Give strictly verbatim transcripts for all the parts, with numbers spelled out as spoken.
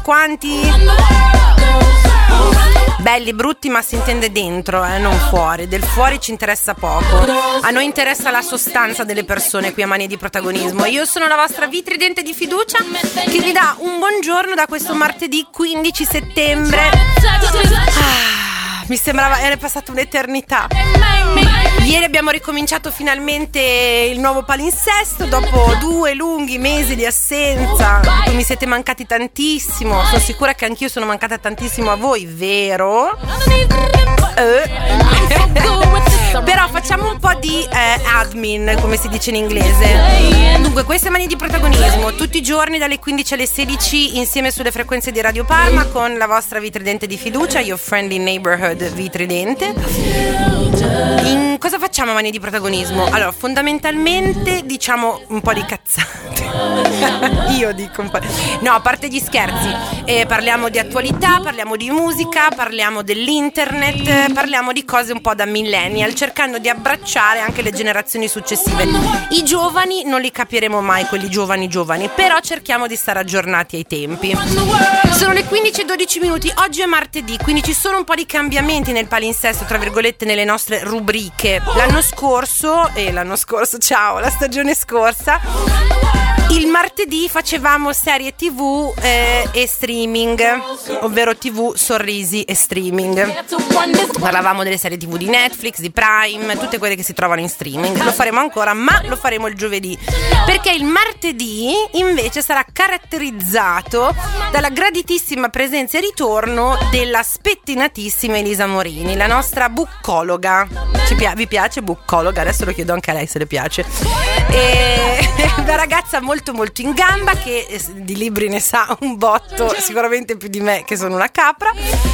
quanti? Belli, brutti, ma si intende dentro, eh, non fuori. Del fuori ci interessa poco. A noi interessa la sostanza delle persone qui a Manie di Protagonismo. Io sono la vostra vitridente di fiducia che vi dà un buongiorno da questo martedì quindici settembre. Ah, mi sembrava, era passata un'eternità. Ieri abbiamo ricominciato finalmente il nuovo palinsesto dopo due lunghi mesi di assenza. Mi siete mancati tantissimo. Sono sicura che anch'io sono mancata tantissimo a voi, vero? Eh. Però facciamo un po' di eh, admin, come si dice in inglese. Dunque, queste Manie di Protagonismo tutti i giorni dalle quindici alle sedici insieme sulle frequenze di Radio Parma con la vostra vitridente di fiducia, your friendly neighborhood vitridente. In cosa facciamo a Manie di Protagonismo? Allora, fondamentalmente diciamo un po' di cazzate. Io dico un po'. No, a parte gli scherzi, eh, parliamo di attualità, parliamo di musica, parliamo dell'internet, parliamo di cose un po' da millennial, cercando di abbracciare anche le generazioni successive. I giovani non li capiremo mai, quelli giovani giovani, però cerchiamo di stare aggiornati ai tempi. Sono le quindici e dodici minuti, oggi è martedì, quindi ci sono un po' di cambiamenti nel palinsesto, tra virgolette, nelle nostre rubriche. L'anno scorso, e eh, l'anno scorso, ciao, la stagione scorsa, il martedì facevamo serie tv eh, e streaming, ovvero tv, sorrisi e streaming. Parlavamo delle serie tv di Netflix, di Prime, tutte quelle che si trovano in streaming. Lo faremo ancora, ma lo faremo il giovedì, perché il martedì invece sarà caratterizzato dalla graditissima presenza e ritorno della spettinatissima Elisa Morini, la nostra buccologa. Ci pi- vi piace buccologa? Adesso lo chiedo anche a lei se le piace. E una ragazza molto molto in gamba che di libri ne sa un botto, sicuramente più di me che sono una capra.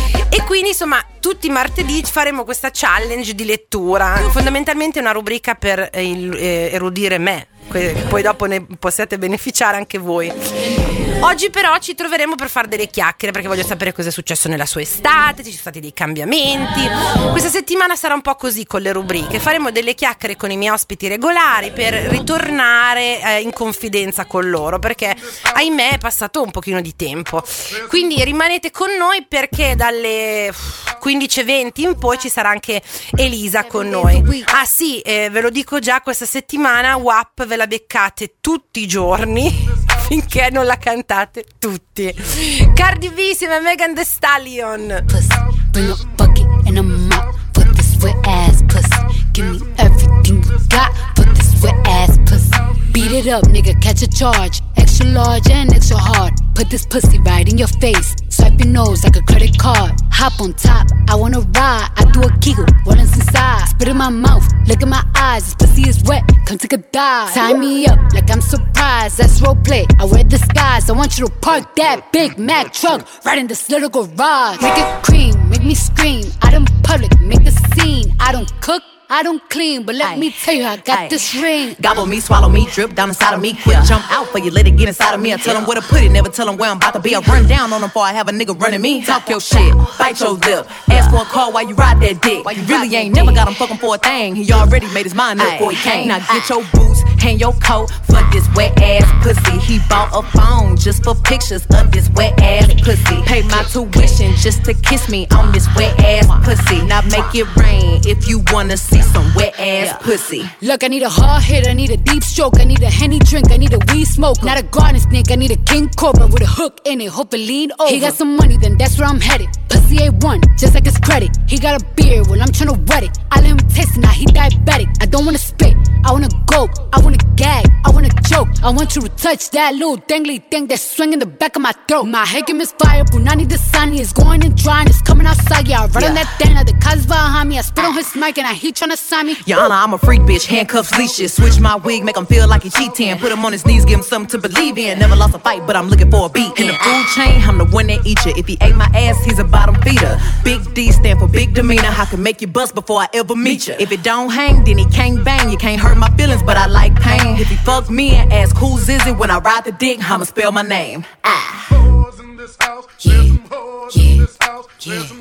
E quindi insomma tutti i martedì faremo questa challenge di lettura, fondamentalmente una rubrica per il, eh, erudire me, che poi dopo ne possiate beneficiare anche voi. Oggi però ci troveremo per fare delle chiacchiere, perché voglio sapere cosa è successo nella sua estate, ci sono stati dei cambiamenti. Questa settimana sarà un po' così con le rubriche, faremo delle chiacchiere con i miei ospiti regolari per ritornare eh, in confidenza con loro, perché ahimè è passato un pochino di tempo. Quindi rimanete con noi, perché dalle quindici e venti in poi ci sarà anche Elisa con noi. Ah sì, eh, ve lo dico già, questa settimana W A P ve la beccate tutti i giorni finché non la cantate tutti. Cardi B insieme a Megan Thee Stallion. Pussy, bring a bucket and a mop for this wet ass pussy. Give me everything you got for this wet ass pussy. Beat it up, nigga, catch a charge. Extra large and extra hard. Put this pussy right in your face. Swipe your nose like a credit card. Hop on top, I wanna ride. I do a giggle, rollin' inside. Spit in my mouth, look in my eyes. This pussy is wet, come take a dive. Tie me up like I'm surprised, that's roleplay. I wear disguise, I want you to park that Big Mac truck right in this little garage. Make it cream, make me scream. Out in public, make a scene. I don't cook, I don't clean, but let Aye. me tell you, I got Aye. this ring. Gobble me, swallow me, drip down inside of me. Quick yeah. jump out for you, let it get inside of me. I tell them where to put it, never tell them where I'm about to be. I run down on them before I have a nigga running me. Talk your shit, bite your lip. Ask for a call while you ride that dick. You really ain't never got him fucking for a thing. He already made his mind up before he came. Now get your boots, hang your coat for this wet ass pussy. He bought a phone just for pictures of this wet ass pussy. Pay my tuition just to kiss me on this wet ass pussy. Now make it rain if you wanna see some wet ass yeah. pussy. Look, I need a hard hit, I need a deep stroke, I need a Henny drink, I need a weed smoke. Not a garden snake, I need a king cobra with a hook in it, hope it lean over. He got some money, then that's where I'm headed. Pussy A one, just like his credit. He got a beard, well I'm tryna wet it. I let him taste it, now he diabetic. I don't wanna spit, I wanna go, I wanna gag, I wanna choke. I want you to touch that little dangly thing that's swinging the back of my throat. My head game is fire, Punani the sunny is going and drying, it's coming outside. Yeah, I run yeah. on that thing, now the cuz behind me. I spit on his mic and I he tryna sign me. Your Honor, I'm a freak bitch, handcuffs, leashes. Switch my wig, make him feel like he cheating. Put him on his knees, give him something to believe in. Never lost a fight, but I'm looking for a beat. In the food chain, I'm the one that eat you. If he ate my ass, he's a bottom feeder. Big D stand for big demeanor. I can make you bust before I ever meet you. If it don't hang, then he can't bang. You can't hurt my feelings, but I like pain. If he fuck me and ask who's is it, when I ride the dick, I'ma spell my name. Ah. Yeah, yeah, yeah.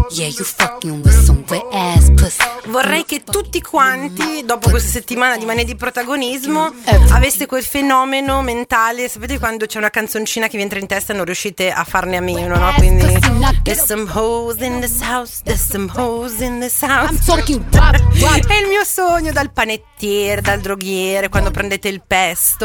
Yeah, you fucking with some wet ass pussy. Vorrei che tutti quanti, dopo questa settimana di manie di protagonismo, aveste quel fenomeno mentale. Sapete quando c'è una canzoncina che vi entra in testa e non riuscite a farne a meno, no? Quindi there's some hoes in this house, there's some hoes in this house. È il mio sogno, dal panettiere, dal droghiere, quando prendete il pesto.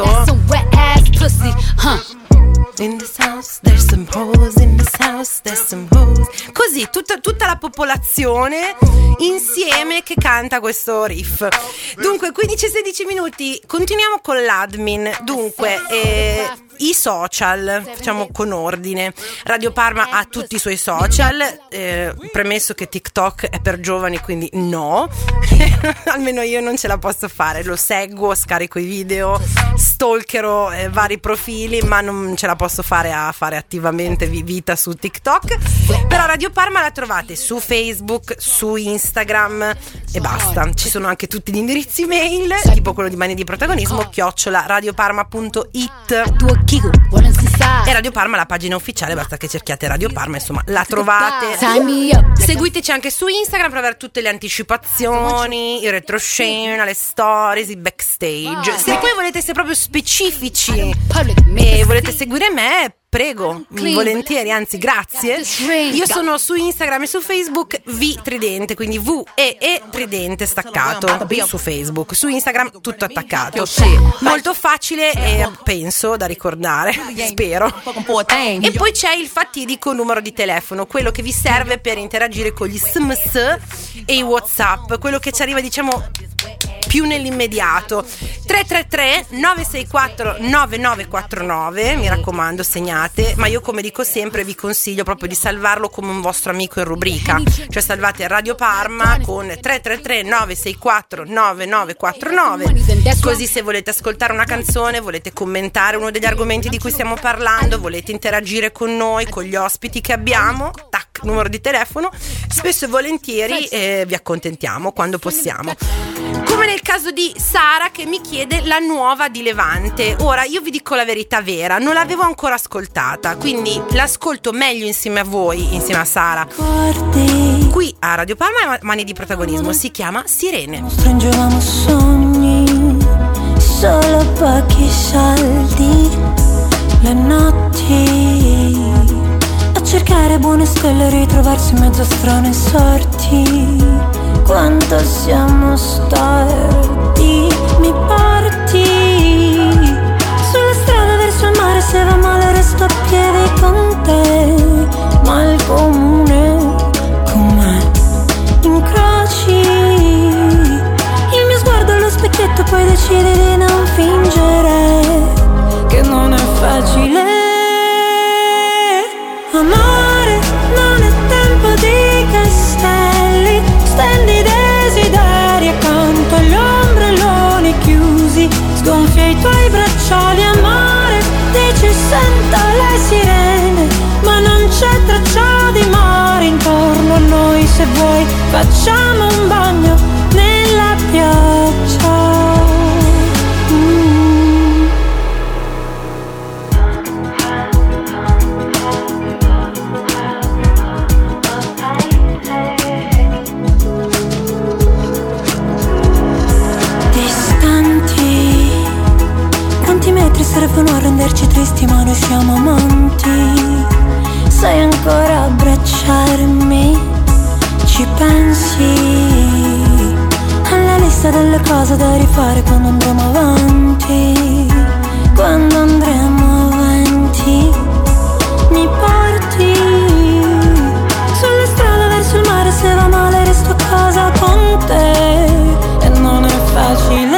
In this house, there's some hoes, in this house, there's some hoes. Così, tutta, tutta la popolazione insieme che canta questo riff. Dunque, quindici sedici minuti, continuiamo con l'admin. Dunque, eh, i social, facciamo con ordine. Radio Parma ha tutti i suoi social, eh, premesso che TikTok è per giovani, quindi no. Almeno io non ce la posso fare. Lo seguo, scarico i video, stalkerò eh, vari profili, ma non ce la posso fare a fare attivamente vita su TikTok. Però Radio Parma la trovate su Facebook, su Instagram e basta. Ci sono anche tutti gli indirizzi mail, tipo quello di Manie di Protagonismo, chiocciola radioparma punto it. E Radio Parma, la pagina ufficiale, basta che cerchiate Radio Parma, insomma la trovate. Seguiteci anche su Instagram per avere tutte le anticipazioni, i retroscena, le stories, i backstage. Se poi volete essere proprio specifici e volete seguire me, prego, volentieri, anzi grazie. Io sono su Instagram e su Facebook V Tridente, quindi V E E Tridente staccato su Facebook, su Instagram tutto attaccato. Molto facile e penso da ricordare, spero. E poi c'è il fatidico numero di telefono, quello che vi serve per interagire con gli S M S e i WhatsApp, quello che ci arriva, diciamo, più nell'immediato. Tre tre tre nove sei quattro nove nove quattro nove, mi raccomando, segnate, ma io, come dico sempre, vi consiglio proprio di salvarlo come un vostro amico in rubrica, cioè salvate Radio Parma con tre tre tre nove sei quattro nove nove quattro nove, così se volete ascoltare una canzone, volete commentare uno degli argomenti di cui stiamo parlando, volete interagire con noi, con gli ospiti che abbiamo, tac, numero di telefono, spesso e volentieri eh, vi accontentiamo quando possiamo. Come nel caso di Sara che mi chiede la nuova di Levante. Ora, io vi dico la verità vera, non l'avevo ancora ascoltata, quindi l'ascolto meglio insieme a voi, insieme a Sara, qui a Radio Parma. Manie di Protagonismo, si chiama Sirene. Stringevamo sogni, solo pochi soldi, le notti a cercare buone stelle, ritrovarsi in mezzo a strane sorti. Quanto siamo storti, mi porti sulla strada verso il mare, se va male resto a piedi con te, ma il comune con me incroci il mio sguardo allo specchietto, poi decidi di non fingere che non è facile amare, non è tempo di castelli, stendi desideri accanto agli ombrelloni chiusi, sgonfia i tuoi bracciali, amore, dici sento le sirene, ma non c'è traccia di mare intorno a noi, se vuoi facciamo un bagno nella pioggia. Servono a renderci tristi, ma noi siamo amanti. Sai ancora abbracciarmi? Ci pensi alla lista delle cose da rifare quando andremo avanti? Quando andremo avanti mi porti sulla strada verso il mare, se va male resto a casa con te, e non è facile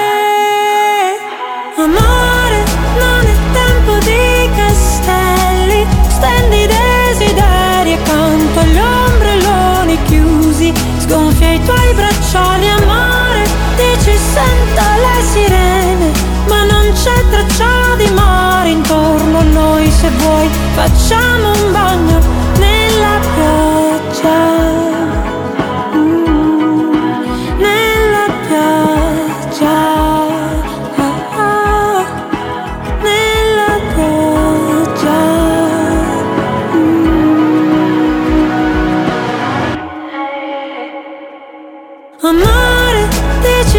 amare, non è tempo di castelli, stendi desideri accanto agli ombrelloni chiusi, sgonfia i tuoi bracciali, amore, dici sento le sirene, ma non c'è traccia di mare intorno a noi, se vuoi facciamo un bagno nella pioggia.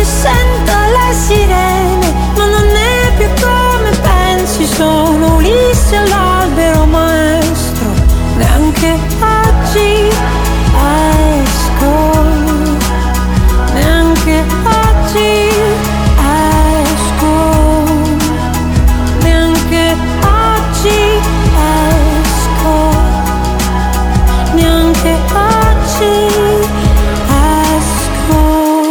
sento le sirene, ma non è più come pensi. Sono Ulisse all'albero maestro, neanche oggi esco, neanche oggi esco, neanche oggi esco, neanche oggi esco.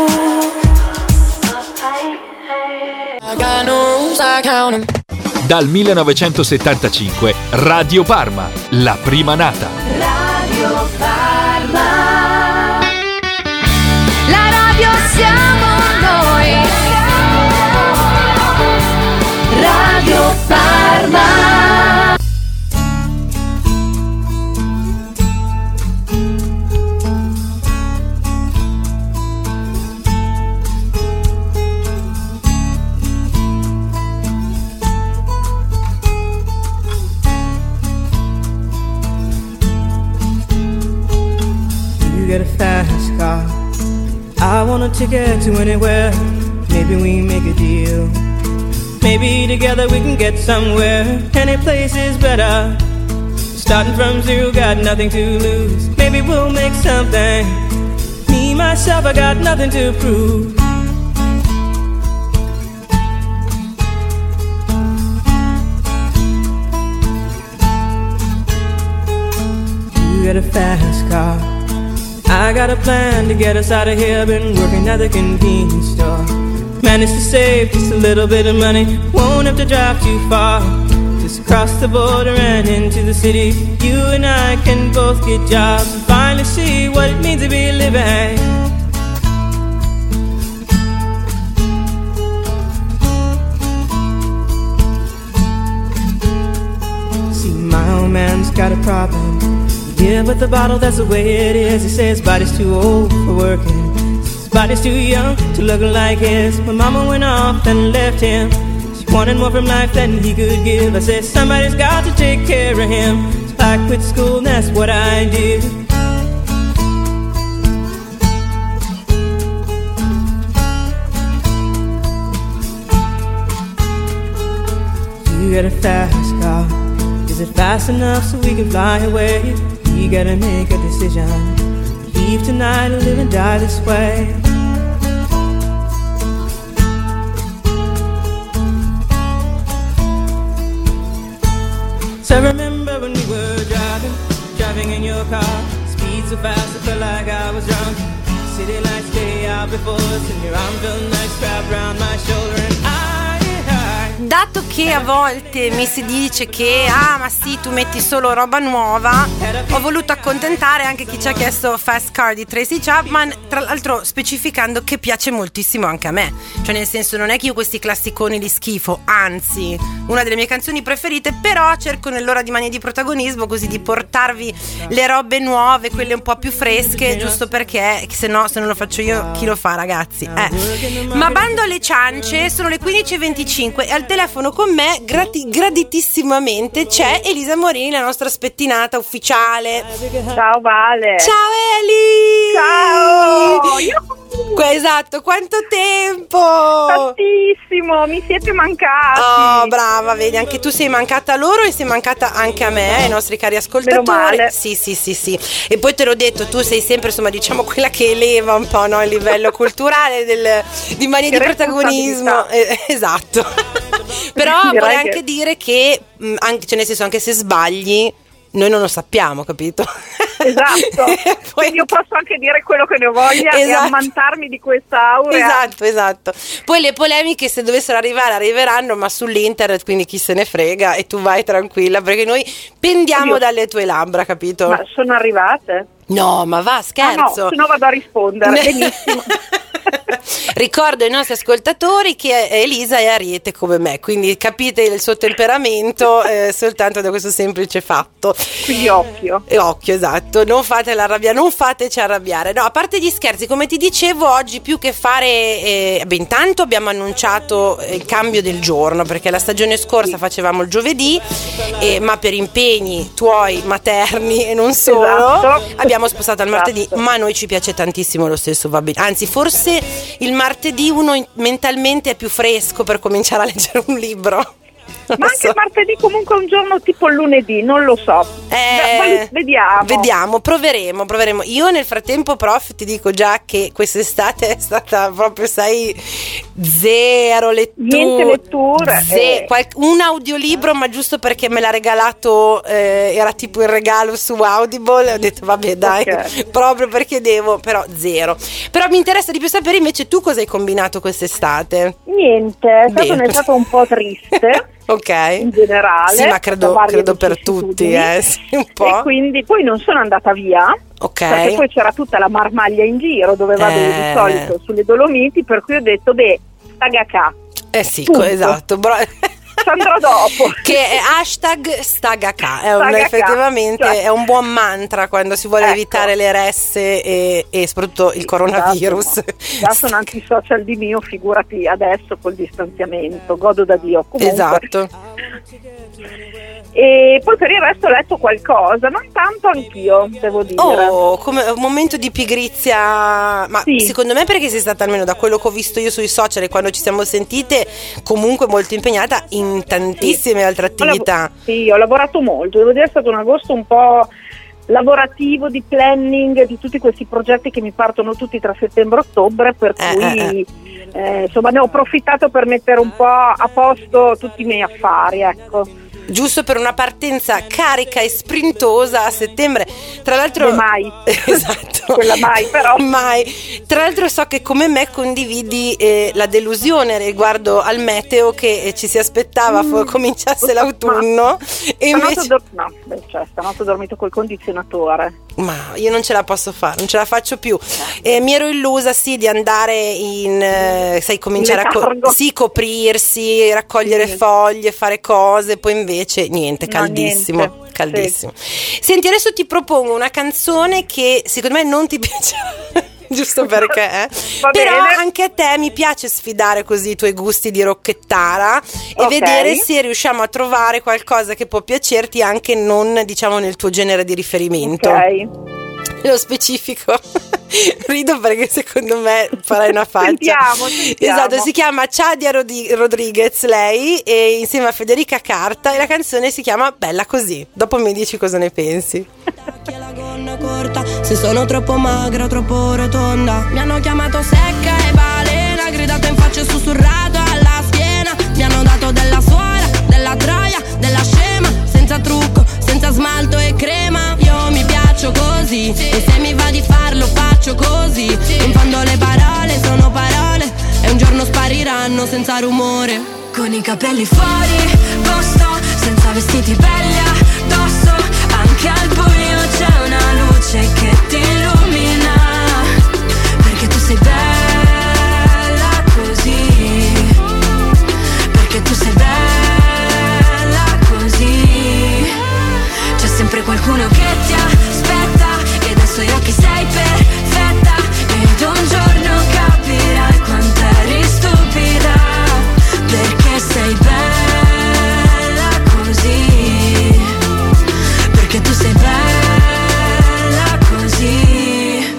Dal millenovecentosettantacinque Radio Parma, la prima nata. Radio Parma, la radio siamo noi. Radio Parma. Get a fast car, I want a ticket to anywhere. Maybe we make a deal. Maybe together we can get somewhere. Any place is better. Starting from zero, got nothing to lose. Maybe we'll make something. Me, myself, I got nothing to prove. You get a fast car, I got a plan to get us out of here. Been working at the convenience store. Managed to save just a little bit of money. Won't have to drive too far. Just across the border and into the city. You and I can both get jobs and finally see what it means to be living. See, my old man's got a problem. Yeah, but the bottle, that's the way it is. He says his body's too old for working. His body's too young to look like his. My mama went off and left him. She wanted more from life than he could give. I said, somebody's got to take care of him. So I quit school and that's what I did. You got a fast car. Is it fast enough so we can fly away? We gotta make a decision. Leave tonight or live and die this way. So I remember when we were driving, driving in your car. Speed so fast I felt like I was drunk. City lights day out before us, and your arm felt nice wrapped around my shoulder. And I Dato che a volte mi si dice che ah ma sì, tu metti solo roba nuova, ho voluto accontentare anche chi ci ha chiesto Fast Car di Tracy Chapman, tra l'altro specificando che piace moltissimo anche a me. Cioè, nel senso, non è che io questi classiconi li schifo, anzi, una delle mie canzoni preferite, però cerco nell'ora di Manie di Protagonismo così di portarvi le robe nuove, quelle un po' più fresche, giusto perché se no, se non lo faccio io, chi lo fa, ragazzi? Eh. Ma bando alle ciance, sono le quindici e venticinque e al telefono con me, grati- graditissimamente, c'è Elisa Morini, la nostra spettinata ufficiale. Ciao Vale. Ciao Eli. Ciao. Io... Esatto, quanto tempo! Tantissimo, mi siete mancati. Oh, brava, vedi, anche tu sei mancata a loro e sei mancata anche a me, ai nostri cari ascoltatori. Sì, sì, sì, sì. E poi te l'ho detto, tu sei sempre, insomma, diciamo quella che eleva un po', no, il livello culturale del, di Manie di Protagonismo. Eh, esatto. Però Direi vorrei che... anche dire che anche, cioè nel senso, anche se sbagli noi non lo sappiamo, capito? Esatto. Poi... Quindi io posso anche dire quello che ne voglia, esatto, e ammantarmi di questa aurea. Esatto, esatto. Poi le polemiche, se dovessero arrivare, arriveranno, ma sull'internet, quindi chi se ne frega, e tu vai tranquilla, perché noi pendiamo Oddio. dalle tue labbra, capito? Ma sono arrivate? No, ma va, scherzo. Ah, no, se no vado a rispondere. Benissimo. Ricordo ai nostri ascoltatori che Elisa è ariete come me, quindi capite il suo temperamento eh, soltanto da questo semplice fatto. Quindi occhio. E occhio, esatto, non fatela arrabbiare, non fateci arrabbiare. No, a parte gli scherzi, come ti dicevo, oggi più che fare eh, beh, intanto abbiamo annunciato il cambio del giorno, perché la stagione scorsa facevamo il giovedì, eh, ma per impegni tuoi materni e non solo, esatto, abbiamo spostato al martedì, esatto, ma a noi ci piace tantissimo lo stesso, va bene. Anzi, forse il martedì martedì uno in- mentalmente è più fresco per cominciare a leggere un libro. Non Ma anche so. martedì comunque è un giorno tipo il lunedì, non lo so. Eh, Beh, vediamo. Vediamo, proveremo, proveremo. Io nel frattempo, prof, ti dico già che quest'estate è stata proprio, sai, zero letture. Niente letture. Ze- eh. qual- un audiolibro, ma giusto perché me l'ha regalato, eh, era tipo il regalo su Audible. Ho detto vabbè dai, Ok. proprio perché devo, però zero. Però mi interessa di più sapere invece tu cosa hai combinato quest'estate. Niente, è stato Bene. un'estate un po' triste. Ok. In generale, Sì, ma credo, da varie credo per vicissitudini. tutti, eh, sì, un po'. E quindi poi non sono andata via, Ok. perché poi c'era tutta la marmaglia in giro dove vado Eh. di solito sulle Dolomiti, per cui ho detto beh, stagacà, Eh sì, Punto. co- esatto. Bro- ci andrò dopo. che è hashtag stagacà, è un, Stagacà, effettivamente cioè. è un buon mantra quando si vuole Ecco. evitare le resse e, e soprattutto il coronavirus. Esatto. Già sono antisocial di mio, figurati adesso col distanziamento, godo da Dio. Comunque. Esatto. E poi per il resto ho letto qualcosa, non tanto anch'io, devo dire. Oh, come un momento di pigrizia, ma Sì. secondo me perché sei stata, almeno da quello che ho visto io sui social e quando ci siamo sentite, comunque molto impegnata in tantissime altre Ho lav- attività. sì, ho lavorato molto, devo dire è stato un agosto un po' lavorativo, di planning di tutti questi progetti che mi partono tutti tra settembre e ottobre, per Eh, cui eh, insomma ne ho approfittato per mettere un po' a posto tutti i miei affari, ecco. Giusto per una partenza carica e sprintosa a settembre. Tra l'altro Beh, mai. Esatto. Quella mai, però. Mai. Tra l'altro so che come me condividi eh, la delusione riguardo al meteo, che eh, ci si aspettava Mm. fo- cominciasse l'autunno e Stanotte invece ho dor- no, beh, cioè, stanotte ho dormito col condizionatore. ma io non ce la posso fare, non ce la faccio più. E mi ero illusa sì di andare in eh, sai cominciare a co- Letargo. sì, coprirsi, raccogliere Sì. foglie, fare cose, poi invece niente, No, caldissimo, niente. caldissimo. Senti, adesso ti propongo una canzone che secondo me non ti piacerà. Giusto perché eh. Va però bene. anche a te mi piace sfidare così i tuoi gusti di rocchettara e Ok. vedere se riusciamo a trovare qualcosa che può piacerti anche non diciamo nel tuo genere di riferimento. Ok. Nello specifico rido perché secondo me farai una faccia. Sentiamo, sentiamo. Esatto, si chiama Chadia Rodi- Rodriguez lei, e insieme a Federica Carta, e la canzone si chiama Bella Così. Dopo mi dici cosa ne pensi. Che la gonna corta, se sono troppo magra, troppo rotonda. Mi hanno chiamato secca e balena, gridato in faccia e sussurrato alla schiena. Mi hanno dato della suora, della troia, della scema, senza trucco, senza smalto e crema. Io mi piaccio così, e se mi va di farlo faccio così. In fondo le parole sono parole, e un giorno spariranno senza rumore. Con i capelli fuori posto, senza vestiti belli addosso. Anche al buio c'è una luce che ti illumina, perché tu sei bella così, perché tu sei bella così. C'è sempre qualcuno che ti aspetta, e dai suoi occhi sei perfetta, ed un giorno capirai quanto eri stupida, perché sei bella così, perché tu sei bella così.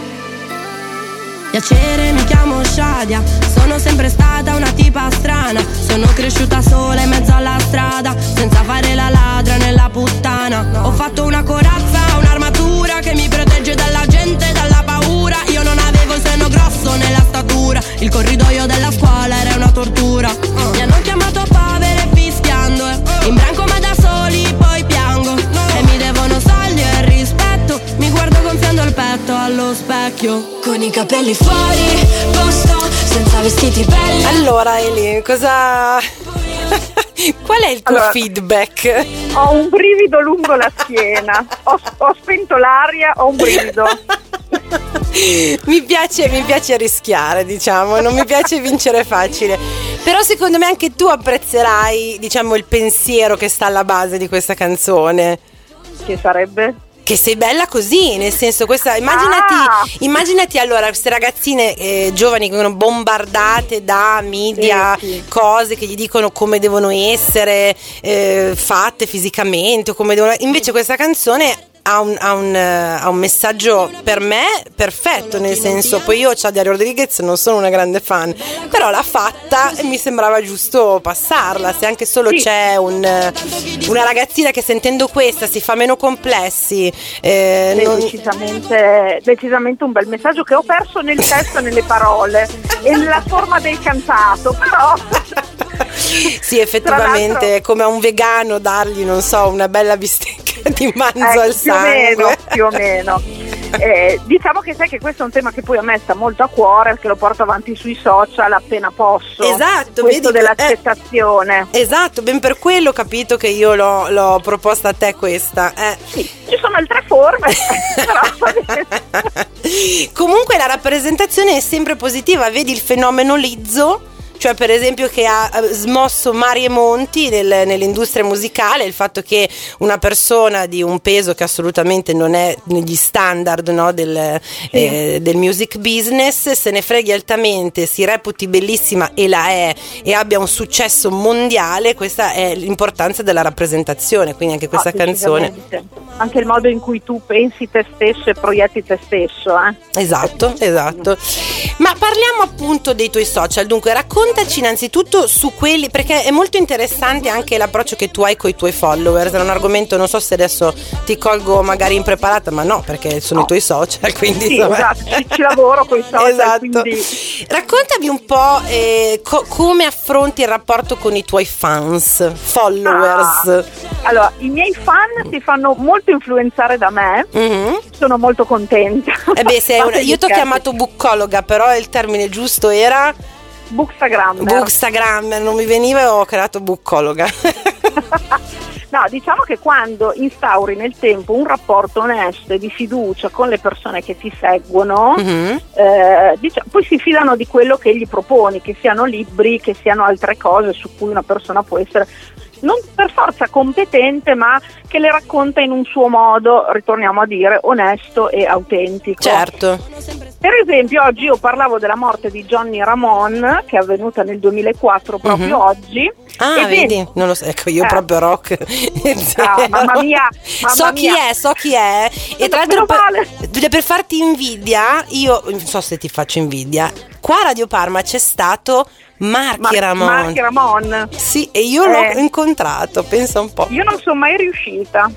Piacere, mi chiamo Shadia, sono sempre stata una tipa strana. Sono cresciuta sola in mezzo alla strada, senza fare la ladra nella puttana. Ho fatto una corazza, un'armatura che mi protegge dalla gente e dalla paura. Io non avevo il seno grosso né la statura, il corridoio della scuola era una tortura. Mi hanno chiamato povera e fischiando, eh. In branco ma da soli poi piango, e mi devono soldi e rispetto. Mi guardo gonfiando il petto allo specchio. Con i capelli fuori posto, senza vestiti belli. Allora Eli, cosa qual è il tuo Allora, feedback? Ho un brivido lungo la schiena, ho, ho spento l'aria, ho un brivido. mi piace, mi piace rischiare, diciamo, non mi piace vincere facile. Però secondo me anche tu apprezzerai, diciamo, il pensiero che sta alla base di questa canzone. Che sarebbe? Che sei bella così, nel senso, questa immaginati, Ah! immaginati allora queste ragazzine eh, giovani che vengono bombardate da media, Sì, sì. cose che gli dicono come devono essere eh, fatte fisicamente o come devono. Invece questa canzone ha un, ha, un, ha un messaggio per me perfetto, nel senso, poi io Chadia Rodriguez non sono una grande fan, però l'ha fatta e mi sembrava giusto passarla, se anche solo sì. c'è un, una ragazzina che sentendo questa si fa meno complessi. Eh, Beh, non... decisamente, decisamente un bel messaggio che ho perso nel testo e nelle parole e nella forma del cantato, però... Sì, effettivamente è come a un vegano dargli, non so, una bella bistecca di manzo ecco, al sangue. Più o meno, più o meno. Eh, diciamo che sai che questo è un tema che poi a me sta molto a cuore, perché lo porto avanti sui social appena posso. Esatto, questo vedi, dell'accettazione. Eh, esatto, ben per quello ho capito che io l'ho, l'ho proposta a te questa. Eh. Sì, ci sono altre forme, però... Comunque la rappresentazione è sempre positiva, vedi il fenomeno Lizzo, cioè per esempio che ha smosso mari e monti nel, nell'industria musicale, il fatto che una persona di un peso che assolutamente non è negli standard, no, del, sì. eh, del music business se ne freghi altamente, si reputi bellissima e la è e abbia un successo mondiale. Questa è l'importanza della rappresentazione, quindi anche questa no, canzone, anche il modo in cui tu pensi te stesso e proietti te stesso, eh? esatto, esatto. Ma parliamo appunto dei tuoi social, dunque racconta Raccontaci innanzitutto su quelli, perché è molto interessante anche l'approccio che tu hai con i tuoi followers. È un argomento, non so se adesso ti colgo magari impreparata, ma no, perché sono no. i tuoi social, quindi sì, insomma... esatto, ci, ci lavoro con i social. Esatto. Quindi... Raccontami un po' eh, co- come affronti il rapporto con i tuoi fans, followers. Ah, allora, i miei fan si fanno molto influenzare da me, mm-hmm. sono molto contenta. Eh beh, sei una... io ti ho chiamato buccologa, però il termine giusto era... Bookstagrammer. Bookstagrammer, non mi veniva e ho creato buccologa. No, diciamo che quando instauri nel tempo un rapporto onesto e di fiducia con le persone che ti seguono, mm-hmm. eh, diciamo, poi si fidano di quello che gli proponi, che siano libri, che siano altre cose su cui una persona può essere non per forza competente, ma che le racconta in un suo modo, ritorniamo a dire, onesto e autentico. Certo. Per esempio oggi io parlavo della morte di Johnny Ramone, che è avvenuta nel duemilaquattro proprio mm-hmm. oggi. Ah, vedi, ben... non lo so, ecco, io eh. proprio rock. Ah, mamma mia, mamma so chi mia. è, so chi è. E tra l'altro per, per farti invidia, io non so se ti faccio invidia, qua a Radio Parma c'è stato Marchi Ma- Ramon. Marchi Ramon. Sì, e io eh. l'ho incontrato, pensa un po'. Io non sono mai riuscita,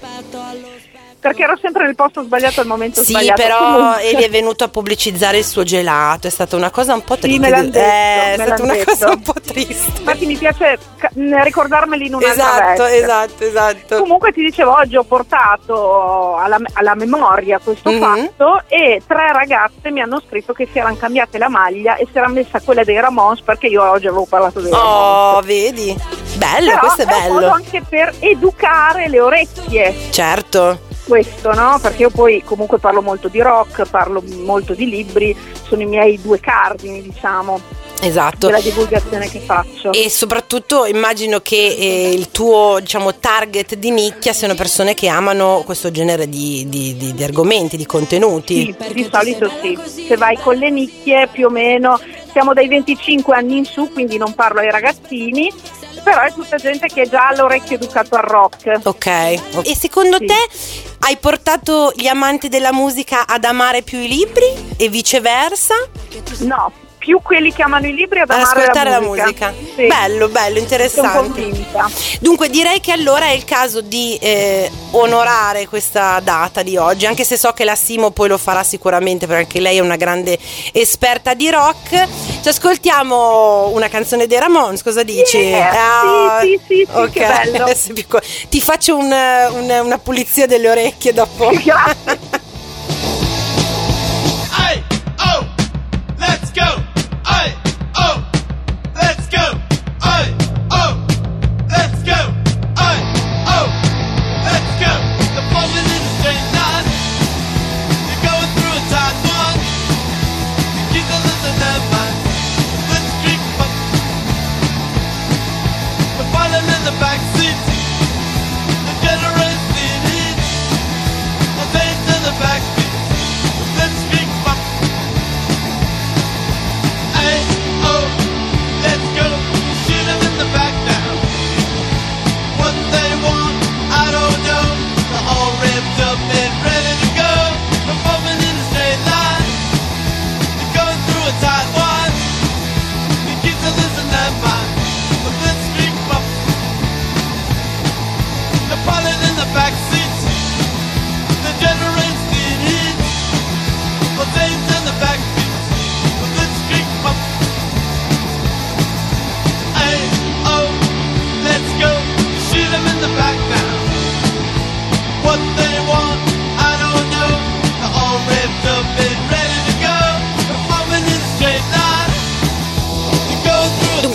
perché ero sempre nel posto sbagliato al momento sì, sbagliato. Sì, però Comunque. Egli è venuto a pubblicizzare il suo gelato, è stata una cosa un po' triste. Sì, me l'hanno detto, eh, è me stata una detto. cosa un po' triste. Infatti mi piace ca- ricordarmeli in un'altra Esatto, veste. esatto, esatto. Comunque ti dicevo, oggi ho portato alla, alla memoria questo mm-hmm. fatto e tre ragazze mi hanno scritto che si erano cambiate la maglia e si era messa quella dei Ramones, perché io oggi avevo parlato dei Ramones. Oh, vedi? Bello, però questo è bello. È un modo anche per educare le orecchie. Certo. Questo, no? Perché io poi comunque parlo molto di rock, parlo molto di libri, sono i miei due cardini, diciamo. Esatto. Della divulgazione che faccio. E soprattutto immagino che eh, il tuo, diciamo, target di nicchia siano persone che amano questo genere di, di, di, di argomenti, di contenuti. Sì, di solito sì. Se vai con le nicchie più o meno siamo dai venticinque anni in su, quindi non parlo ai ragazzini, però è tutta gente che è già all'orecchio educato al rock. Ok. okay. E secondo sì. te hai portato gli amanti della musica ad amare più i libri e viceversa? No, più quelli che amano i libri ad, ad amare ascoltare la musica. musica. La musica. Sì. Bello, bello, interessante. Sono convinta. Dunque direi che allora è il caso di eh, onorare questa data di oggi, anche se so che la Simo poi lo farà sicuramente, perché anche lei è una grande esperta di rock. Ci ascoltiamo una canzone dei Ramones, cosa dici? Yeah, ah, sì, sì, sì, okay. Che bello. Ti faccio un, un, una pulizia delle orecchie dopo. Grazie. Hey, oh, let's go. Hey, oh, let's go. Hey, oh, let's go. Hey, oh, let's go. The falling in the straight line. You're going through a tight one. You keep the listen that mind. Let's streak up. The falling in the backseat. The generous leading. The pain to the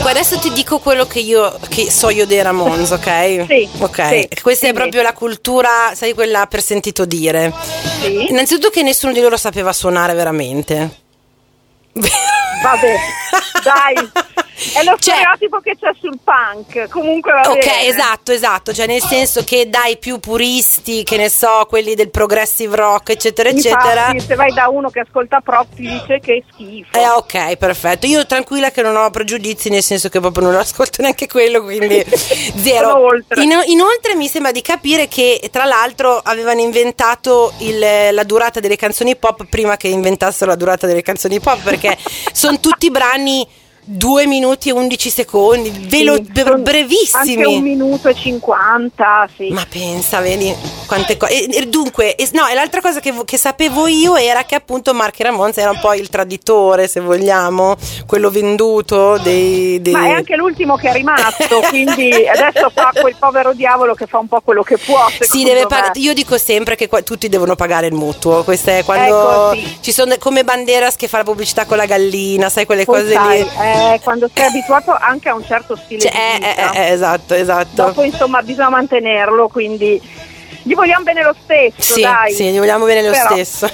Dunque adesso ti dico quello che io che so io dei Ramones, ok? Sì. Ok. Sì, Questa sì. è proprio la cultura, sai, quella per sentito dire. Sì. Innanzitutto che nessuno di loro sapeva suonare veramente. Vabbè, dai, è lo Cioè- stereotipo che c'è sul punk. Comunque va Ok, bene. esatto, esatto, cioè nel senso che dai più puristi, che ne so, quelli del progressive rock, eccetera, eccetera. Infatti, se vai da uno che ascolta prop ti dice che è schifo. Eh, ok, perfetto. Io tranquilla che non ho pregiudizi, nel senso che proprio non lo ascolto neanche quello, quindi zero. Sono oltre. In- inoltre mi sembra di capire che tra l'altro avevano inventato il- la durata delle canzoni pop prima che inventassero la durata delle canzoni pop, perché sono tutti brani due minuti e undici secondi, velo- Sì, bre- sono brevissimi. Anche un minuto e cinquanta, sì. Ma pensa, vedi quante cose. E, e dunque, e, no, e l'altra cosa che, che sapevo io era che appunto Marky Ramones era un po' il traditore, se vogliamo, quello venduto dei. dei... Ma è anche l'ultimo che è rimasto, quindi adesso fa quel povero diavolo che fa un po' quello che può. Si secondo deve me. pagare. Io dico sempre che qua, tutti devono pagare il mutuo. Questo è quando così. ci sono come Banderas che fa la pubblicità con la gallina, sai quelle Poi cose sai, lì. eh, quando sei abituato anche a un certo stile Cioè, di eh, vita. eh, eh, esatto, esatto. Dopo insomma bisogna mantenerlo, quindi gli vogliamo bene lo stesso, Sì, dai. sì, gli vogliamo bene lo Però, stesso.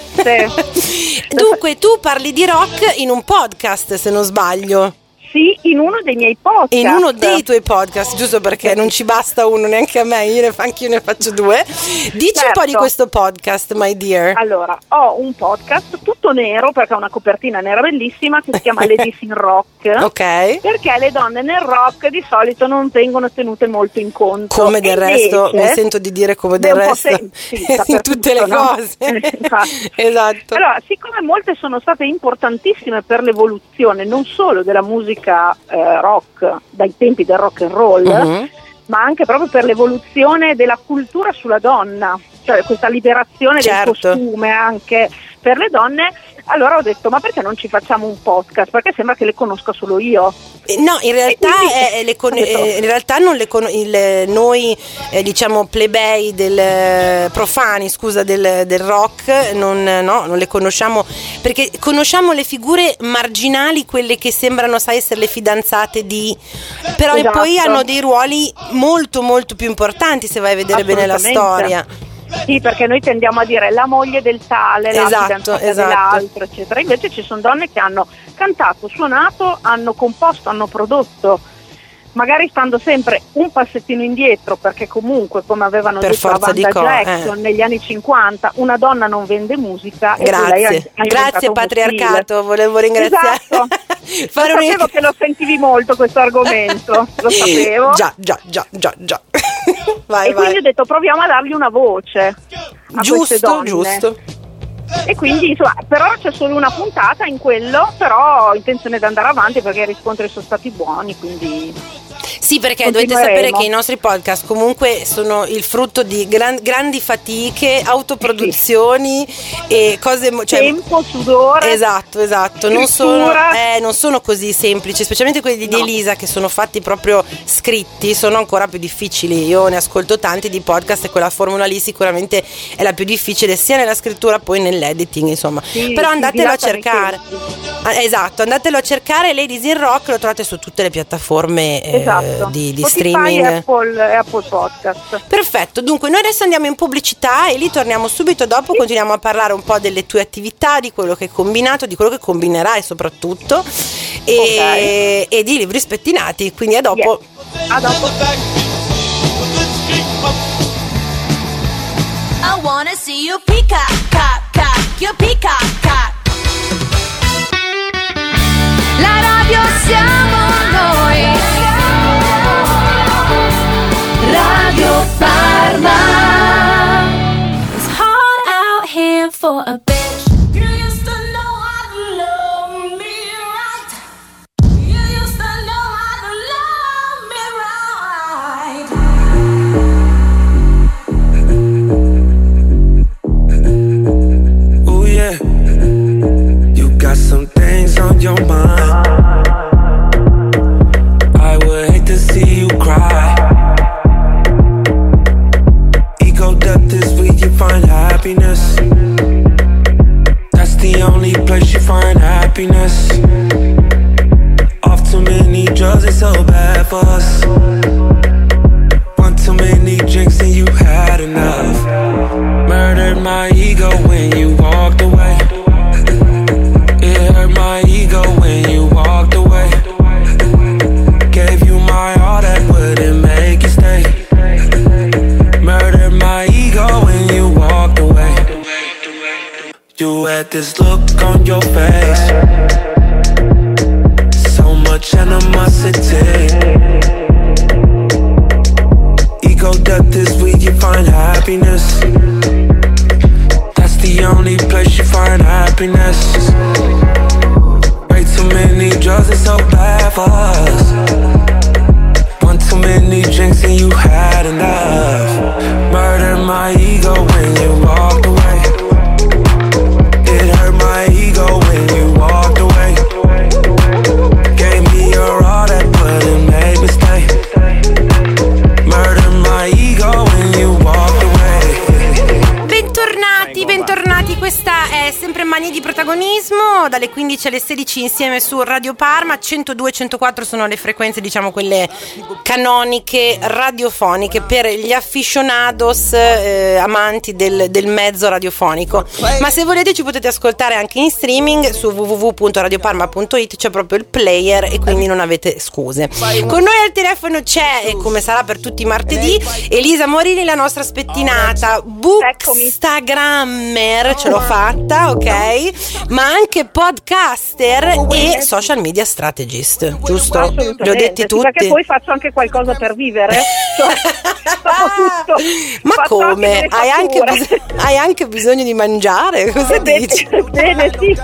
sì. Dunque, tu parli di rock in un podcast, se non sbaglio. Sì, in uno dei miei podcast. In uno dei tuoi podcast, giusto perché non ci basta uno neanche a me, io ne, anche io ne faccio due. Dici Certo. un po' di questo podcast, my dear. Allora, ho un podcast tutto nero perché ha una copertina nera bellissima che si chiama Ladies in Rock. Ok. Perché le donne nel rock di solito non vengono tenute molto in conto. Come del E resto, invece- mi sento di dire come Beh, del un po' resto se- sì, sta in per tutte tutto, le no? cose. Infatti. Esatto. Allora, siccome molte sono state importantissime per l'evoluzione non solo della musica eh, rock, dai tempi del rock and roll, Mhm. ma anche proprio per l'evoluzione della cultura sulla donna, cioè questa liberazione Certo. del costume anche per le donne, allora ho detto ma perché non ci facciamo un podcast? Perché sembra che le conosca solo io. Eh, No, in realtà, E quindi- eh, le con- ho detto- eh, in realtà non le con- il- noi eh, diciamo plebei del eh, profani, scusa, del, del rock, non, no, non le conosciamo perché conosciamo le figure marginali, quelle che sembrano, sai, essere le fidanzate di, però e Esatto. poi hanno dei ruoli molto molto più importanti se vai a vedere bene la Assolutamente. storia. Sì, perché noi tendiamo a dire la moglie del tale, la Esatto, fidanzata esatto. dell'altro, eccetera. Invece ci sono donne che hanno cantato, suonato, hanno composto, hanno prodotto, magari stando sempre un passettino indietro, perché comunque, come avevano Per detto la forza di Wanda co- Jackson eh. negli anni cinquanta, una donna non vende musica. e lei ha- Grazie, ha inventato grazie un patriarcato, stile. volevo ringraziare. Esatto. Fare Lo un- sapevo che lo sentivi molto questo argomento, lo sapevo. Già, già, già, già, già. Vai, E quindi vai. ho detto proviamo a dargli una voce a queste Giusto, donne. giusto. E quindi insomma, però c'è solo una puntata in quello, però ho intenzione di andare avanti perché i riscontri sono stati buoni, quindi Sì, perché dovete continueremo. sapere che i nostri podcast comunque sono il frutto di gran- grandi fatiche, autoproduzioni e cose mo- cioè, tempo, sudore. Esatto, esatto, non sono, scrittura. eh, non sono così semplici, specialmente quelli di No. Elisa che sono fatti proprio scritti, sono ancora più difficili. Io ne ascolto tanti di podcast e quella formula lì sicuramente è la più difficile sia nella scrittura poi nell'editing, insomma. Sì, Però sì, andatelo a dilatano i cercare. tempi. Ah, esatto, andatelo a cercare. Ladies in Rock lo trovate su tutte le piattaforme eh, Esatto. di, di Spotify streaming. e Apple, e Apple Podcast. Perfetto, dunque noi adesso andiamo in pubblicità e lì torniamo subito dopo, continuiamo a parlare un po' delle tue attività, di quello che hai combinato, di quello che combinerai soprattutto e, e di libri spettinati, quindi a dopo. Yes. A dopo. I wanna see you peacock, cock, cock, your peacock, cock. La radio siamo noi. Radio Parma. It's hard out here for a bitch. You used to know how to love me right. You used to know how to love me right. Oh yeah, you got some things on your mind. I would hate to see you cry. Ego death is where you find happiness. That's the only place you find happiness. Off too many drugs, it's so for us. One too many drinks and you had enough. Murdered my ego when you walked away. It hurt my ego when you walked away. Gave you my all that wouldn't make you stay. Murdered my ego when you walked away. You had this look on your face, so much animosity. Ego death is where you find happiness. That's the only place you find happiness. Way too many drugs, it's so bad for us. One too many drinks and you had enough. Murder my ego when you walked away. It hurt my ego when you walked away. Gave me your all that wouldn't make me stay. Murder my ego when you walked away. Bentornati, bentornati, questa è sempre Mania di Protagonismo, dalle quindici alle sedici insieme su Radio Parma. Centodue e centoquattro sono le frequenze, diciamo quelle canoniche radiofoniche per gli aficionados eh, amanti del, del mezzo radiofonico. Ma se volete ci potete ascoltare anche in streaming su w w w punto radioparma punto it, c'è proprio il player e quindi non avete scuse. Con noi al telefono c'è, e come sarà per tutti i martedì, Elisa Morini, la nostra spettinata bookstagrammer, ce l'ho fatta, ok? Ma anche podcaster e social media strategist, giusto? Li ho detti tutti. Perché poi faccio anche qualcosa per vivere. Cioè, tutto. Ma faccio come? Anche hai, anche bis- hai anche bisogno di mangiare? Cosa dici? Bene, sì.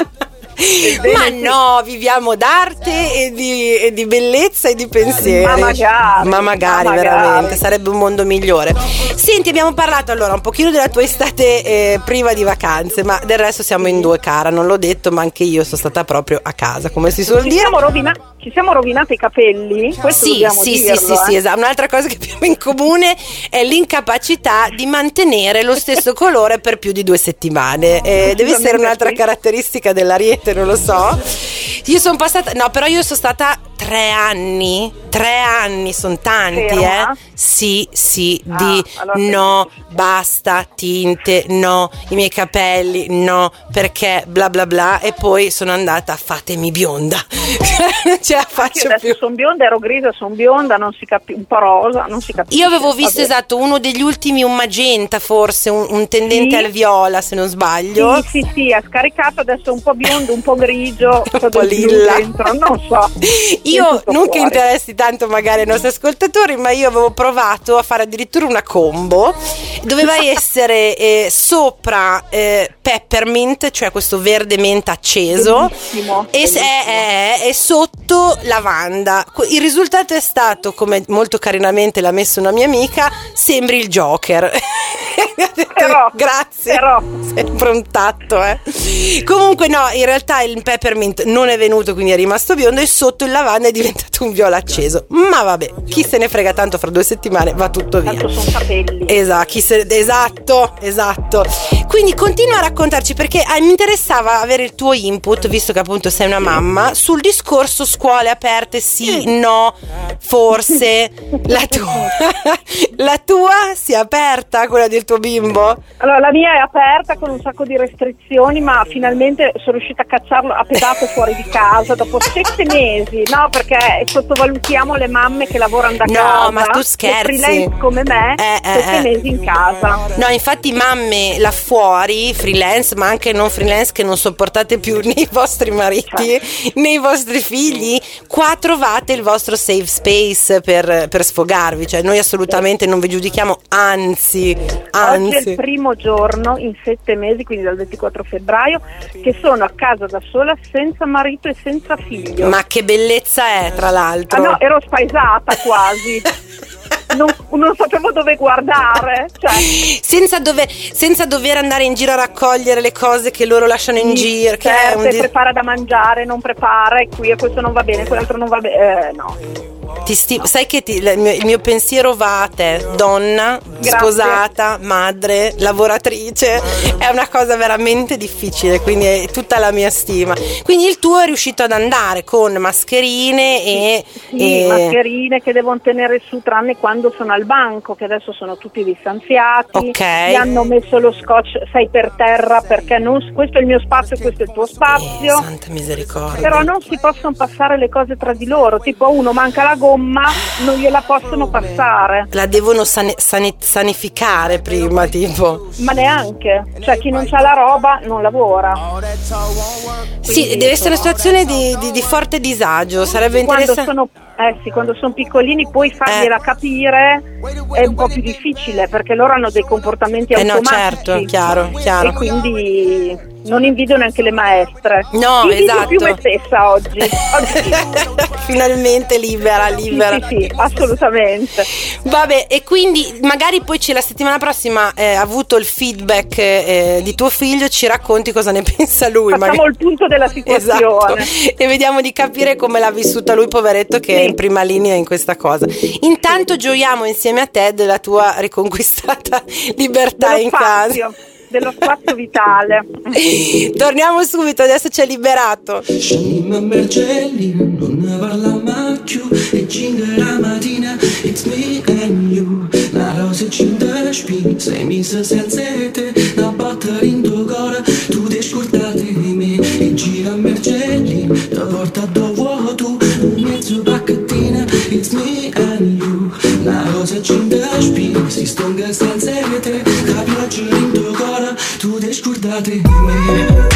Ma no, viviamo d'arte e di, e di bellezza e di pensieri. Ma magari, ma magari, ma magari. veramente sarebbe un mondo migliore. Senti, abbiamo parlato allora un pochino della tua estate eh, priva di vacanze, ma del resto siamo in due, cara. Non l'ho detto, ma anche io sono stata proprio a casa, come si suol ci dire. Siamo rovina- ci siamo rovinati i capelli. Questo sì, dobbiamo sì, dirlo, sì, sì, eh. sì, esatto. Un'altra cosa che abbiamo in comune è l'incapacità di mantenere lo stesso colore per più di due settimane. Eh, deve essere un'altra sì. caratteristica dell'Ariete, non lo so. Io sono passata, no, però io sono stata tre anni, tre anni sono tanti, Ferma? eh. Sì, sì, Ah, di allora no, basta, tinte, no, i miei capelli, no, perché bla bla bla, e poi sono andata, fatemi bionda. Non ce la faccio Io più. adesso sono bionda, ero grigio, sono bionda, non si capi- un po' rosa, non si capisce. Io avevo visto, Vabbè. esatto, uno degli ultimi, un magenta forse, un, un tendente Sì. al viola se non sbaglio. Sì, sì, sì, ha scaricato adesso un po' biondo, un po' grigio, Un po' lilla. dentro, non so. Io, Tutto non che fuori. interessi tanto magari ai nostri ascoltatori, ma io avevo provato a fare addirittura una combo. Doveva essere eh, sopra eh, peppermint, cioè questo verde menta acceso, Bellissimo, e, se- è, è- è sotto lavanda. Il risultato è stato, come molto carinamente l'ha messo una mia amica, sembri il Joker. Però, grazie, però. sempre un tatto, eh. Comunque no, in realtà il peppermint non è venuto, quindi è rimasto biondo, e sotto il lavanda è diventato un viola acceso. Ma vabbè, chi se ne frega, tanto fra due settimane va tutto via. Tanto sono capelli. Esatto, chi se- esatto, esatto. Quindi continua a raccontarci, perché ah, mi interessava avere il tuo input, visto che appunto sei una mamma, sul discorso scuole aperte, sì, no, forse. La tua, la tua si è aperta, quella del tuo bimbo? Allora, la mia è aperta con un sacco di restrizioni, ma finalmente sono riuscita a cacciarlo a pedate fuori di casa dopo sette mesi, no? Perché sottovalutiamo le mamme che lavorano da No, casa. ma tu le scherzi. freelance come me, Eh, eh, sette eh. mesi in casa. No, infatti mamme là fuori, freelance, ma anche non freelance, che non sopportate più né i vostri mariti né i vostri figli, qua trovate il vostro safe space per, per sfogarvi. Cioè noi assolutamente non vi giudichiamo, anzi, Oggi è il anzi. primo giorno in sette mesi, quindi dal ventiquattro febbraio, che sono a casa da sola, senza marito e senza figlio. Ma che bellezza è, tra Ah l'altro. no, ero spaesata quasi. non, non sapevo dove guardare, cioè. senza, dove, senza dover andare in giro a raccogliere le cose che loro lasciano in Sì, giro, che è certo, un e di- prepara da mangiare, non prepara, e qui e questo non va bene, quell'altro non va bene, eh, no. Ti sti- sai che ti- il, mio, il mio pensiero va a te, donna, Grazie. sposata, madre, lavoratrice. È una cosa veramente difficile, quindi è tutta la mia stima. Quindi il tuo è riuscito ad andare con mascherine e, Sì, e- mascherine che devono tenere su tranne quando sono al banco, che adesso sono tutti distanziati. Ok. Gli hanno messo lo scotch, sei per terra perché non, questo è il mio spazio, questo è il tuo spazio. Santa misericordia. Però non si possono passare le cose tra di loro, tipo a uno manca la gomma, non gliela possono passare. La devono sane- sane- sanificare prima, tipo. Ma neanche, cioè chi non c'ha la roba non lavora. Sì, deve essere una situazione di, di- di forte disagio. Sarebbe Quando interessante. sono, eh sì, quando sono piccolini poi fargliela Eh. capire è un po' più difficile perché loro hanno dei comportamenti Eh no, automatici. certo, chiaro, chiaro. E quindi non invidio neanche le maestre. No, Invidio esatto. più me stessa oggi. Oggi sì. Finalmente libera, libera. Sì, sì, sì, assolutamente. Vabbè, e quindi magari poi ci la settimana prossima eh, avuto il feedback eh, di tuo figlio, ci racconti cosa ne pensa lui. Facciamo magari. il punto della situazione. Esatto. E vediamo di capire come l'ha vissuta lui, poveretto, che è in prima linea in questa cosa. Intanto gioiamo insieme a te della tua riconquistata libertà Dello in spazio, casa. dello spazio vitale. Torniamo subito, adesso ci hai liberato. Scendi a Mergelli, non ne parla mai più. E cinque la mattina, it's me and you. La rosa cinta spin, sei messa senza te. La batteria in tuo cuore, tu ti scordate di me. E gira a Mergelli, ti porta dove vuoi tu. Un mezzo pacchettina, it's me and you. La rosa cinta spin, si stonga senza te. La pioggia in tuo cuore, tu ti scordate di me.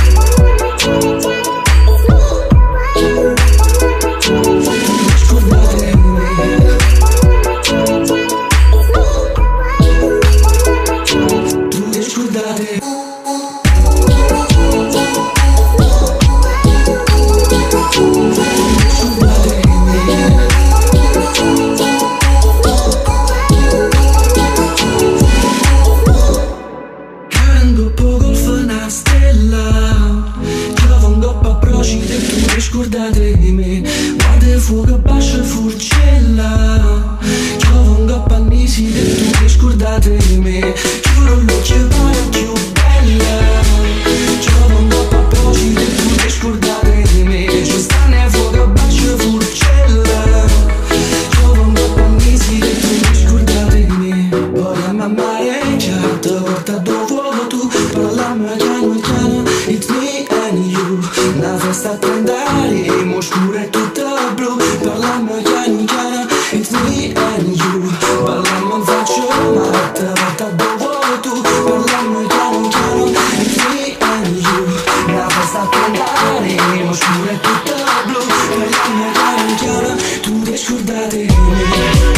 Scordate di me, guarda il fuoco bascia furcella. Trovo un coppa annisi e tu ti scordate di me. Giuro l'occhio pare più bella. Trovo un coppa proci e tu ti scordate di me. Ci sta nel fuoco bascia furcella. Trovo un coppa annisi e tu ti scordate di me. Poi a mamma è già, ti porta dove vuoi tu. Parliamo piano piano, it's me and you. Una festa a trent'anni, mo scura è tutta blu. Parliamo piano piano, it's me and you. Parliamo in faccia, ma te porta dove vuoi tu. Parliamo piano piano, it's me and you. Una festa a trent'anni, mo scura è tutta blu. Parliamo piano piano, tu ti scordate di me.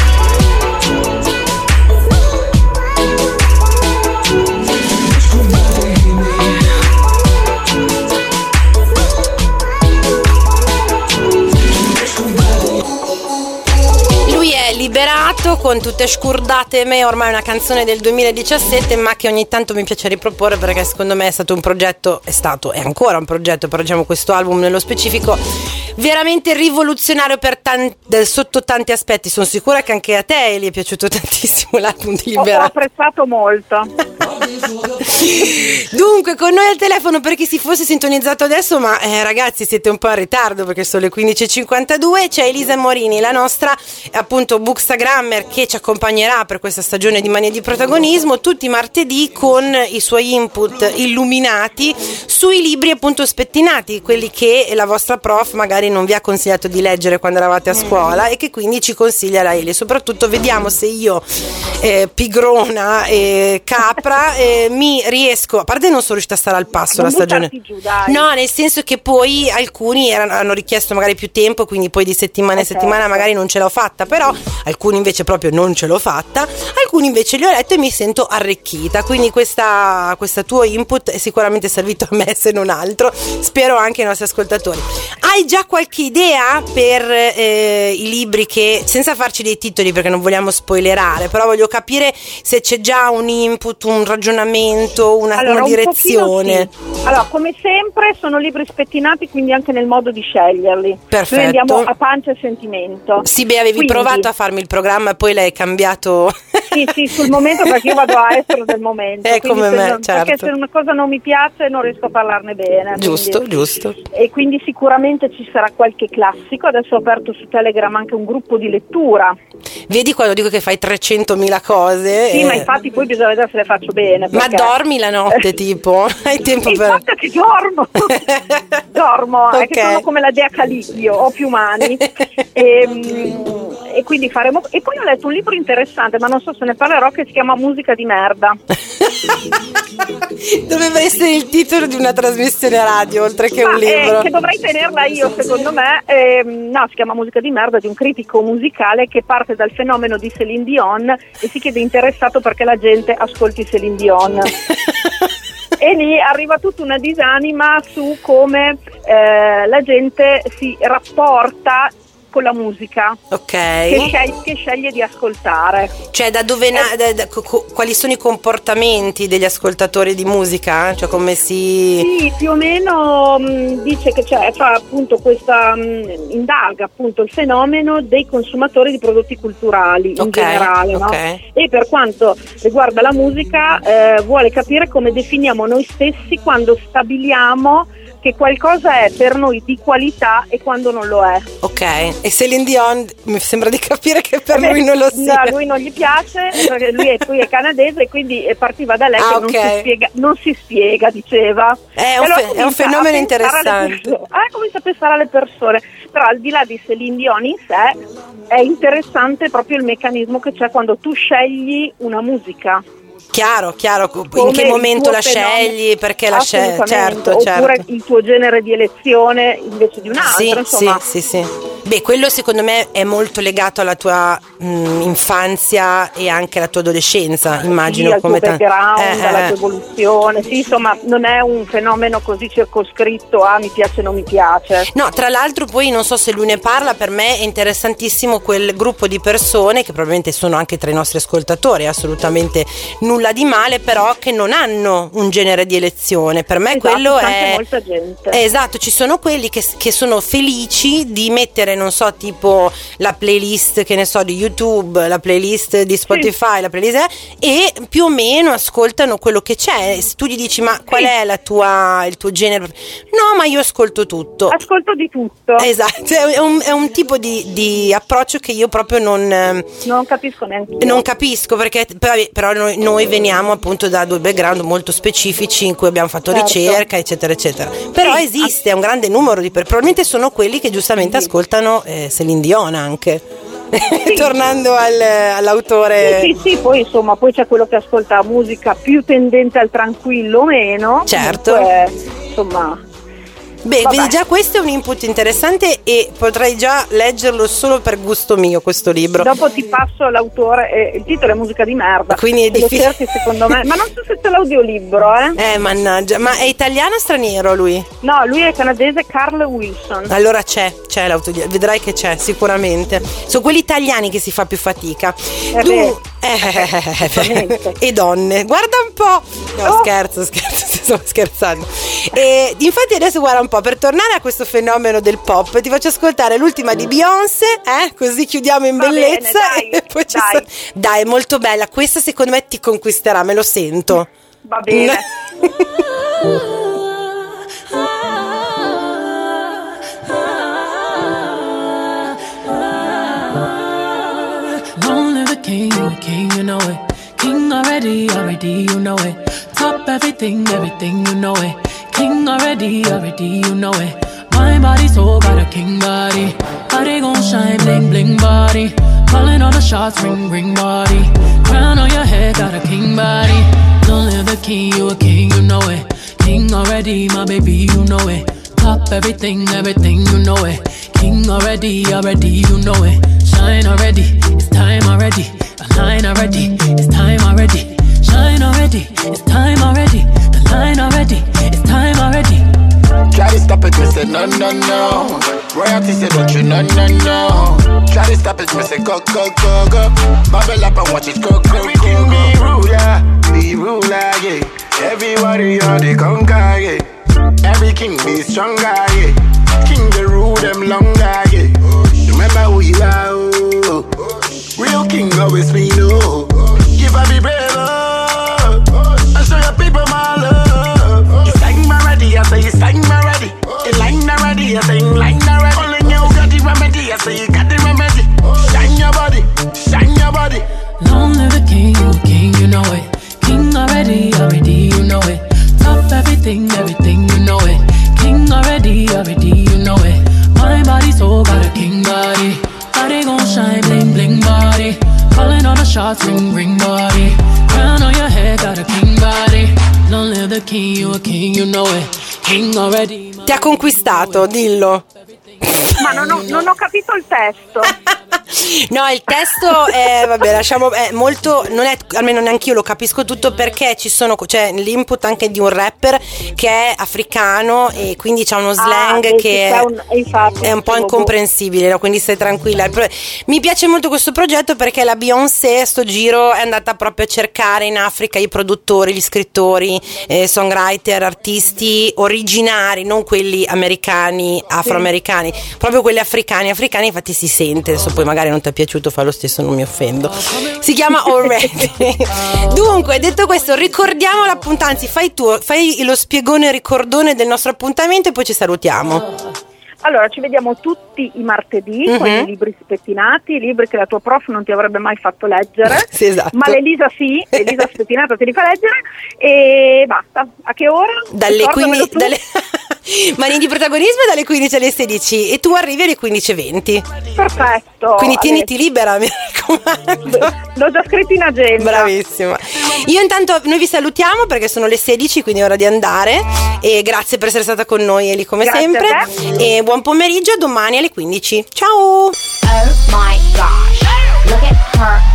Liberato con tutte scordate me, ormai una canzone del duemiladiciassette, ma che ogni tanto mi piace riproporre perché secondo me è stato un progetto, è stato, è ancora un progetto, però diciamo questo album nello specifico veramente rivoluzionario per tanti, sotto tanti aspetti. Sono sicura che anche a te gli è piaciuto tantissimo l'album di Liberato. Ho apprezzato molto. Dunque, con noi al telefono, per chi si fosse sintonizzato adesso, ma eh, ragazzi siete un po' in ritardo perché sono le quindici e cinquantadue, c'è Elisa Morini, la nostra appunto bookstagrammer, che ci accompagnerà per questa stagione di Mania di Protagonismo tutti i martedì con i suoi input illuminati sui libri appunto spettinati, quelli che la vostra prof magari non vi ha consigliato di leggere quando eravate a scuola e che quindi ci consiglia la Eli. Soprattutto vediamo se io eh, pigrona e capra eh, mi riesco, a parte non sono riuscita a stare al passo Non la stagione buttarti giù, dai. no, nel senso che poi alcuni erano, hanno richiesto magari più tempo, quindi poi di settimana in Eh, settimana certo. magari non ce l'ho fatta, però alcuni invece proprio non ce l'ho fatta, alcuni invece li ho letto e mi sento arricchita, quindi questa, questa tuo input è sicuramente servito a me se non altro, spero anche ai nostri ascoltatori. Hai già qualche idea per eh, i libri che, senza farci dei titoli perché non vogliamo spoilerare, però voglio capire se c'è già un input, un ragionamento, una, allora, una un direzione. Sì. Allora, come sempre sono libri spettinati, quindi anche nel modo di sceglierli. Perfetto. Noi andiamo a pancia e sentimento. Sì, beh, avevi quindi, provato a farmi il programma e poi l'hai cambiato. Sì, sì, sul momento, perché io vado a estero del momento. È come se me, non, certo. Perché se una cosa non mi piace non riesco a parlarne bene. Giusto, quindi, giusto. E quindi sicuramente ci sarà qualche classico. Adesso ho aperto su Telegram anche un gruppo di lettura. Vedi quando dico che fai trecentomila cose? Sì, eh... ma infatti poi bisogna vedere se le faccio bene. Ma perché... dormi la notte tipo? Hai tempo il per... fatto è che dormo. Dormo, Okay. è che sono come la dea Calipio, ho più mani. e, e quindi faremo. E poi ho letto un libro interessante, ma non so se ne parlerò, che si chiama Musica di merda. Doveva essere il titolo di una trasmissione radio, oltre che Ma, un libro. Eh, che dovrei tenerla io, secondo me. Eh, no, si chiama Musica di merda, di un critico musicale che parte dal fenomeno di Céline Dion e si chiede interessato perché la gente ascolti Céline Dion. E lì arriva tutta una disanima su come eh, la gente si rapporta con la musica, ok, che sceglie, che sceglie di ascoltare. Cioè da dove na- da, da, co- co- quali sono i comportamenti degli ascoltatori di musica? Cioè come si... Sì, più o meno mh, dice che c'è, fa appunto questa mh, indaga appunto il fenomeno dei consumatori di prodotti culturali in Okay, generale, no? ok. E per quanto riguarda la musica eh, vuole capire come definiamo noi stessi quando stabiliamo che qualcosa è per noi di qualità e quando non lo è. Ok, e Céline Dion mi sembra di capire che per Vabbè, lui non lo sia. No, a lui non gli piace, perché lui è, poi è canadese e quindi partiva da lei Ah, che non, ok. si spiega, non si spiega, diceva. È E un, allora fe- è un comincia a fenomeno pensare alle interessante. persone. Eh, comincia a pensare alle persone, però al di là di Céline Dion in sé è interessante proprio il meccanismo che c'è quando tu scegli una musica. Chiaro, chiaro, in Come che il momento tuo la fenomeno. scegli, perché la scegli, Assolutamente. certo, Oppure certo. il tuo genere di elezione invece di un altro, Sì, insomma. sì, sì, sì. Beh, quello secondo me è molto legato alla tua mh, infanzia e anche alla tua adolescenza, immagino. Sì, al come tuo ta- background, eh, alla eh. tua evoluzione, sì, insomma, non è un fenomeno così circoscritto, ah, mi piace, non mi piace. No, tra l'altro poi non so se lui ne parla, per me è interessantissimo quel gruppo di persone che probabilmente sono anche tra i nostri ascoltatori, assolutamente nulla di male, però che non hanno un genere di elezione. Per me Esatto, quello c'è è anche molta gente. Eh, esatto, ci sono quelli che, che sono felici di mettere, non so, tipo la playlist, che ne so, di YouTube, la playlist di Spotify, Sì. la playlist e più o meno ascoltano quello che c'è. Se tu gli dici ma qual Sì. è la tua, il tuo genere? No, ma io ascolto tutto. Ascolto di tutto. Esatto, è un, è un tipo di, di approccio che io proprio non, eh, Non capisco neanche io. non capisco, perché però, però noi, noi veniamo appunto da due background molto specifici in cui abbiamo fatto Certo. ricerca, eccetera, eccetera. Però Sì. esiste un grande numero di persone, probabilmente sono quelli che giustamente Sì. ascoltano eh, Céline Dion anche. Sì. Tornando al, all'autore. Sì, sì, sì, poi insomma, poi c'è quello che ascolta musica più tendente al tranquillo o meno. Certo. Comunque, insomma. Beh, Vabbè. vedi, già questo è un input interessante e potrei già leggerlo solo per gusto mio questo libro. Dopo ti passo l'autore, eh, il titolo è Musica di merda. Quindi è Se lo difficile. cerchi, secondo me. Ma non so se c'è l'audiolibro, eh. Eh, mannaggia, ma è italiano o straniero lui? No, lui è canadese, Carl Wilson. Allora c'è, c'è l'autodia, vedrai che c'è sicuramente. Sono quelli italiani che si fa più fatica. Eh Tu, beh, eh, giustamente. e donne, guarda un po'. No, Oh. scherzo, scherzo, sto scherzando. E infatti adesso guarda un po', per tornare a questo fenomeno del pop, ti faccio ascoltare l'ultima di Beyoncé, eh? Così chiudiamo in Va bene, bellezza. dai, e poi ci dai. sta- dai, è molto bella. Questa secondo me ti conquisterà, me lo sento. Va bene. Long live the king, you a king, you know it. King already, already, you know it. Top everything, everything, you know it. King already, already, you know it. My body so got a king body. Body gon' shine, bling, bling body. Calling all the shots, ring, ring body. Crown on your head, got a king body. Long live the king, you a king, you know it. King already, my baby, you know it. Top everything, everything, you know it. King already, already, you know it. Shine already, it's time already. The line already, it's time already. Shine already, it's time already. The line already, it's time already. Try to stop it, me say no, no, no. Royalty say don't you, no, no, no. Try to stop it, me say go, go, go, go. Bubble up and watch it go, go, go, go. Be ruler, be ruler, yeah. Everybody are the conquer, yeah. Every king be stronger, yeah. King the rule them longer, yeah. Remember who you are, oh. Real king always be no. Give up, be brave, oh. And show your people my love. You sang my ready, I say you sang my ready. You line already, I say you line already. Only you got the remedy, I say you got the remedy. Shine your body, shine your body. Long live the king, you a king, you know it. King already, already, you know it. Top everything, everything, you know it. King already, already, you know it. My body so got a king body. Body gon' shine, bling, bling body. Calling all the shots, ring, ring body. Crown on your head, got a king body. Long live the king, you a king, you know it. King already. Ti ha conquistato, dillo. Ma non ho, non ho capito il testo. No, il testo è, vabbè, lasciamo, è molto, non è, almeno neanche io lo capisco tutto, perché ci sono, c'è l'input anche di un rapper che è africano e quindi c'ha uno slang ah, che è un, infatti, è un po' incomprensibile, no? Quindi stai tranquilla. Mi piace molto questo progetto perché la Beyoncé sto giro è andata proprio a cercare in Africa i produttori, gli scrittori, eh, songwriter, artisti originari, non quelli americani, afroamericani, sì. Proprio quelli africani, africani, infatti si sente. Adesso poi magari non ti è piaciuto, fa lo stesso, non mi offendo. Si chiama Already. Dunque, detto questo, ricordiamo l'appuntamento, anzi fai tu, fai lo spiegone ricordone del nostro appuntamento e poi ci salutiamo. Allora, ci vediamo tutti i martedì uh-huh. con i libri spettinati, libri che la tua prof non ti avrebbe mai fatto leggere. Sì, esatto. Ma l'Elisa sì, Elisa spettinata ti li fa leggere e basta. A che ora? Dalle quindici, dalle... Mani di protagonismo dalle quindici alle sedici e tu arrivi alle quindici e venti. Perfetto. Quindi tieniti libera, mi raccomando. L'ho già scritto in agenda. Bravissima. Io intanto, noi vi salutiamo perché sono le sedici, quindi è ora di andare, e grazie per essere stata con noi, Eli, come grazie sempre, e buon pomeriggio, domani alle quindici. Ciao. Oh my gosh, look at her